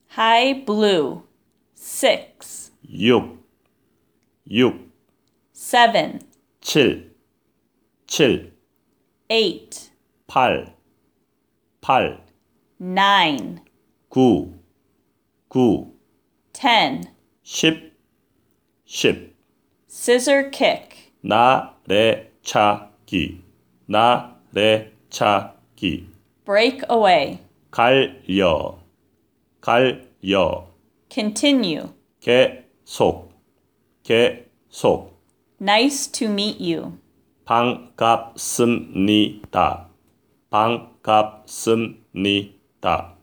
high blue. 6, 6, 6, 7, 7, 7, 8, 8, 8, 9, 9, 9, 10. 10, 10. Scissor kick. 나래차기, 나래차기. Break away. 갈려, 갈려. Continue. 계속, 계속. Nice to meet you. 반갑습니다. 반갑습니다.